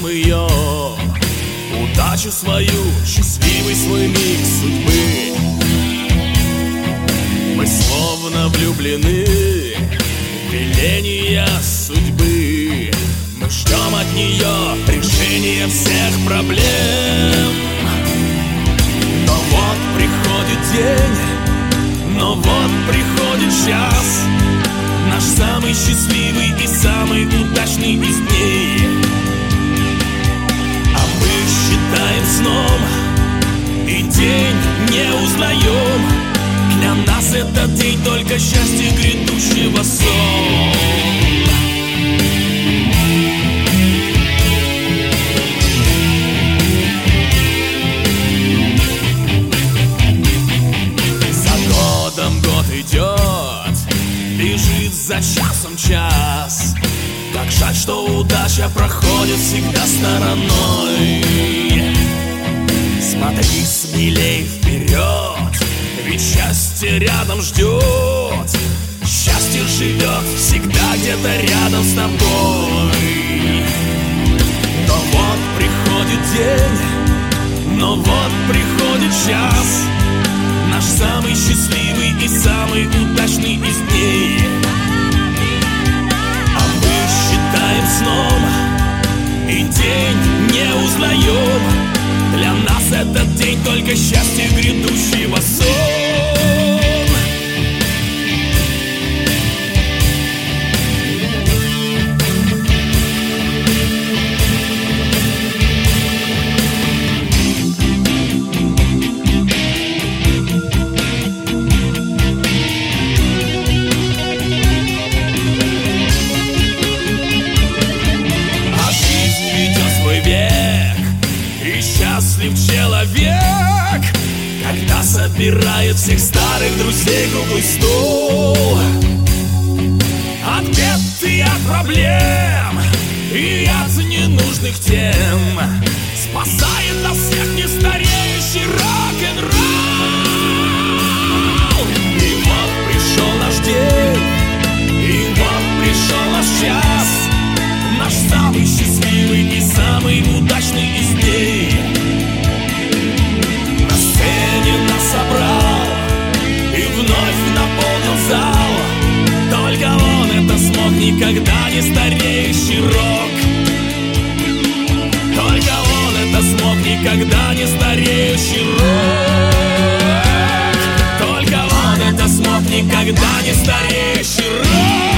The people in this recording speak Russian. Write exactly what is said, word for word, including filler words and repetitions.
узнаем ее, удачу свою, счастливый свой миг судьбы. Мы словно влюблены в веления судьбы. Мы ждем от нее решения всех проблем. Но вот приходит день, но вот приходит час, наш самый счастливый и самый удачный из дней. А мы считаем сном и день не узнаем. Для нас этот день только счастье грядущего сон. Бежит за часом час. Как жаль, что удача проходит всегда стороной. Смотри смелей вперед, ведь счастье рядом ждет. Счастье живет всегда где-то рядом с тобой. Но вот приходит день, но вот приходит час, наш самый счастливый и самый удачный из дней. А мы считаем сном и день не узнаем. Для нас этот день только счастье грядущего сон. Счастлив человек, когда собирает всех старых друзей круглый стол. От бед и от проблем, и от ненужных тем спасает нас всех нестареющий рок-н-ролл. И вот пришел наш день, и вот пришел наш час, наш самый счастливый и самый удачный из дней. На сцене нас собрал и вновь наполнил зал. Только он это смог, никогда не стареющий рок. Только он это смог, никогда не стареющий рок. Только он это смог, никогда не стареющий рок.